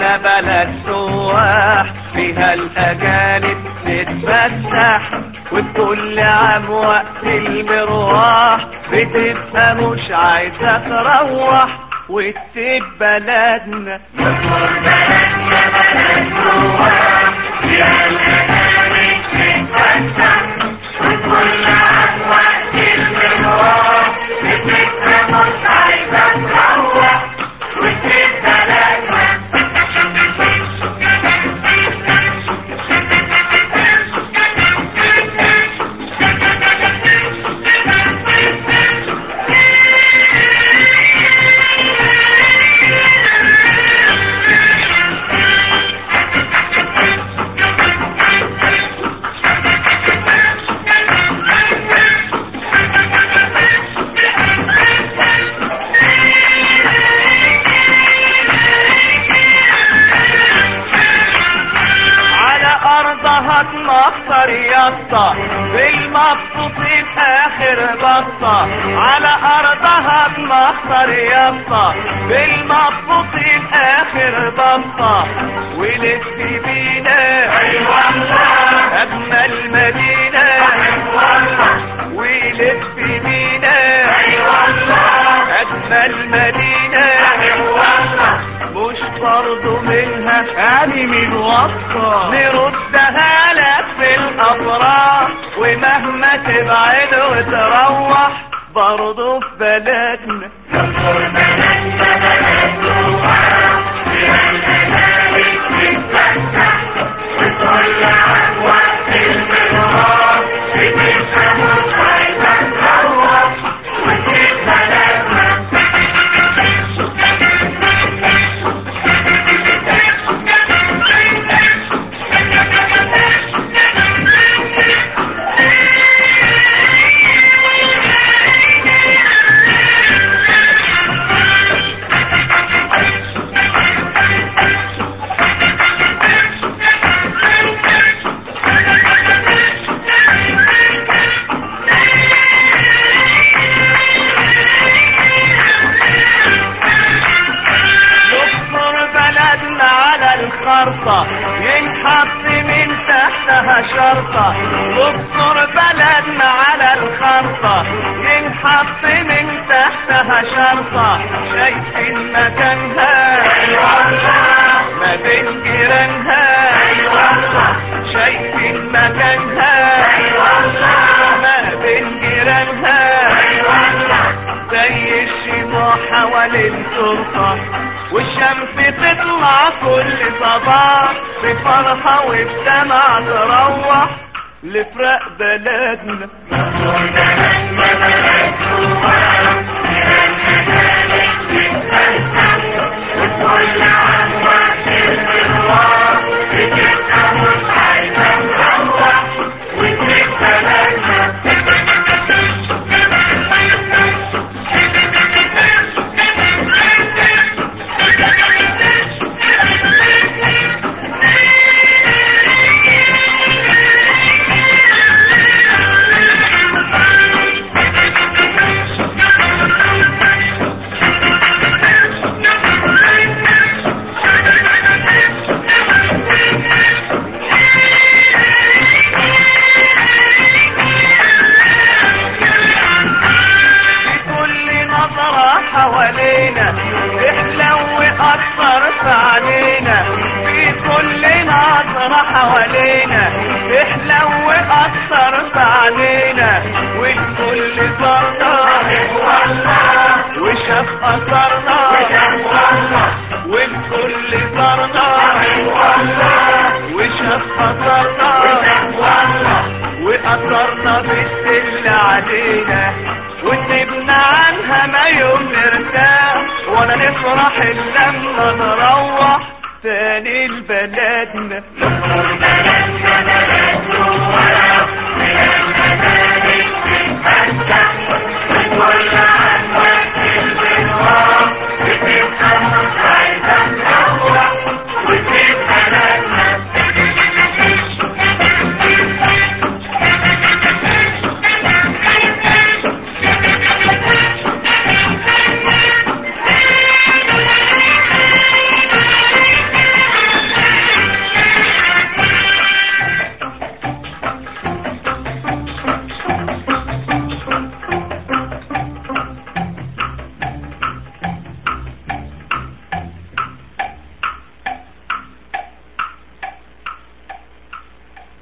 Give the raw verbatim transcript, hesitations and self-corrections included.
بلدنا بلد سواح، فيها الأجانب تتفسح، وكل عام وقت المروح بتبقى مش عايزة تروح وتسيب بلدنا. مصر بلدنا بلد سواح، فيها الأجانب تتفسح، وكل عام وقت المروح بتبقى مش عايزة تروح وتسيب بلدنا. هتمخطر يسطا بالمبسوط في اخر بسطة، على ارضها هتمخطر يسطا بالمبسوط في اخر بسطة، ولف بينا اي والله اجمل مدينة، اي والله ولف بينا اي والله اجمل مدينة، اي والله مش برضو منها يعني من وسطة نردها لك في الافراح، ومهما تبعد وتروح برضو في بلدنا. مصر بلدنا بلد سواح، فيها الأجانب تتفسح، وكل عام وقت المروح بتبقى مش عايزة تروح وتسيب بلدنا. الخرطة ينحط من تحتها شرطة، دكتور بلدنا على الخرطة ينحط من تحتها شرطة، شايفين مكانها اي والله ما بين جيرانها، اي والله شايفين مكانها اي والله ما بين جيرانها، اي والله زي الشموع حوالين السلطة، والشمس تطلع كل صباح بفرحة وبدمع تروح لفراق بلدنا. مصر بلدنا بلد سواح، فيها الأجانب تتفسح، وكل عام وقت المروح بتبقى مش عايزة تروح وتسيب بلدنا. حوالينا احلو واكثر في علينا، في كل نظرة حوالينا احلو واكثر في علينا، والكل زرنا والله وشاف اثرنا والله والكل زرنا والله وشاف اثرنا والله واثرنا بالسل علينا، وسيبنا عنها ما يوم نرتاح ولا نفرح الا لما نروح تاني لبلدنا. مصر بلدنا بلد سواح، فيها الأجانب تتفسح، وكل